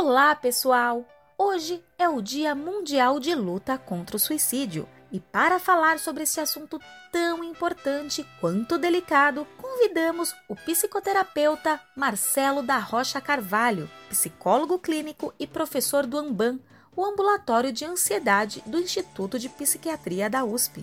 Olá, pessoal! Hoje é o Dia Mundial de Luta contra o Suicídio e para falar sobre esse assunto tão importante quanto delicado, convidamos o psicoterapeuta Marcelo da Rocha Carvalho, psicólogo clínico e professor do AMBAN, o Ambulatório de Ansiedade do Instituto de Psiquiatria da USP.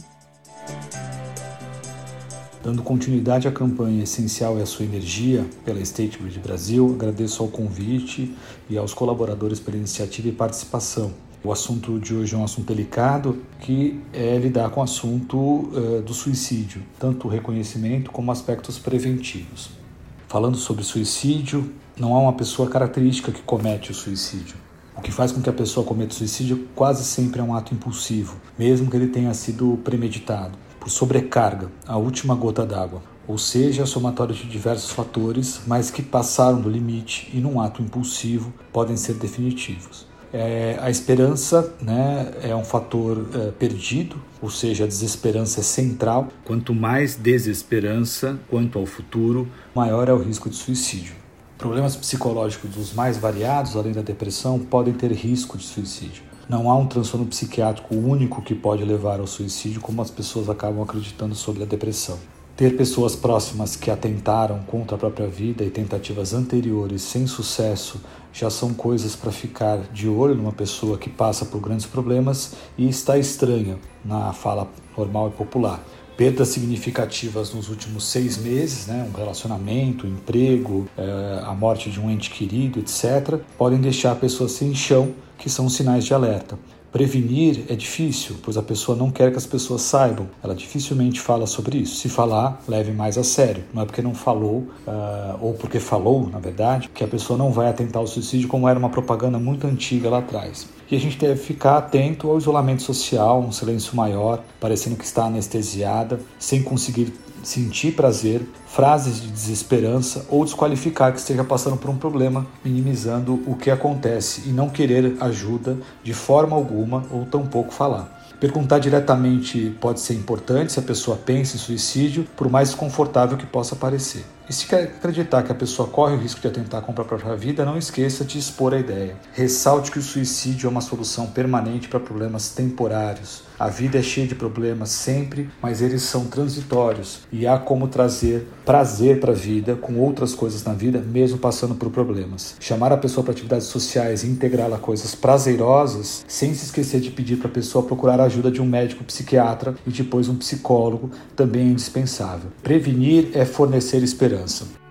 Dando continuidade à campanha Essencial é a Sua Energia, pela State Grid Brasil, agradeço ao convite e aos colaboradores pela iniciativa e participação. O assunto de hoje é um assunto delicado, que é lidar com o assunto do suicídio, tanto o reconhecimento como aspectos preventivos. Falando sobre suicídio, não há uma pessoa característica que comete o suicídio. O que faz com que a pessoa cometa o suicídio quase sempre é um ato impulsivo, mesmo que ele tenha sido premeditado, por sobrecarga, a última gota d'água, ou seja, somatório de diversos fatores, mas que passaram do limite e num ato impulsivo podem ser definitivos. A esperança, é um fator perdido, ou seja, a desesperança é central. Quanto mais desesperança quanto ao futuro, maior é o risco de suicídio. Problemas psicológicos dos mais variados, além da depressão, podem ter risco de suicídio. Não há um transtorno psiquiátrico único que pode levar ao suicídio, como as pessoas acabam acreditando sobre a depressão. Ter pessoas próximas que atentaram contra a própria vida e tentativas anteriores sem sucesso já são coisas para ficar de olho numa pessoa que passa por grandes problemas e está estranha na fala normal e popular. Perdas significativas nos últimos 6 meses, um relacionamento, emprego, a morte de um ente querido, etc., podem deixar a pessoa sem chão, que são sinais de alerta. Prevenir é difícil, pois a pessoa não quer que as pessoas saibam. Ela dificilmente fala sobre isso. Se falar, leve mais a sério. Não é porque não falou, ou porque falou, na verdade, que a pessoa não vai atentar ao suicídio, como era uma propaganda muito antiga lá atrás. E a gente deve ficar atento ao isolamento social, um silêncio maior, parecendo que está anestesiada, sem conseguir sentir prazer, frases de desesperança ou desqualificar que esteja passando por um problema, minimizando o que acontece e não querer ajuda de forma alguma ou tampouco falar. Perguntar diretamente pode ser importante se a pessoa pensa em suicídio, por mais desconfortável que possa parecer. E se quer acreditar que a pessoa corre o risco de atentar contra a própria vida, não esqueça de expor a ideia. Ressalte que o suicídio é uma solução permanente para problemas temporários. A vida é cheia de problemas sempre, mas eles são transitórios e há como trazer prazer para a vida com outras coisas na vida, mesmo passando por problemas. Chamar a pessoa para atividades sociais e integrá-la a coisas prazerosas, sem se esquecer de pedir para a pessoa procurar a ajuda de um médico psiquiatra e depois um psicólogo, também é indispensável. Prevenir é fornecer esperança.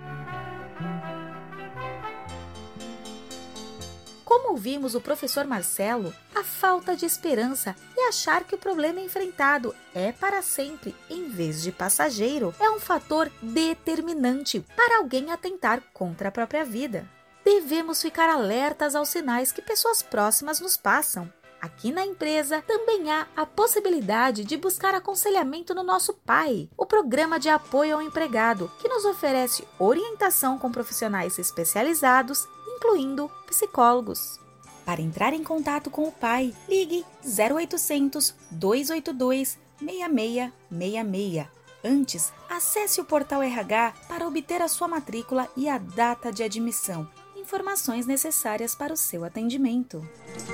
Como ouvimos o professor Marcelo, a falta de esperança e achar que o problema enfrentado é para sempre em vez de passageiro é um fator determinante para alguém atentar contra a própria vida. Devemos ficar alertas aos sinais que pessoas próximas nos passam. Aqui na empresa também há a possibilidade de buscar aconselhamento no Nosso PAE, o Programa de Apoio ao Empregado, que nos oferece orientação com profissionais especializados, incluindo psicólogos. Para entrar em contato com o PAE, ligue 0800 282 6666. Antes, acesse o portal RH para obter a sua matrícula e a data de admissão. Informações necessárias para o seu atendimento.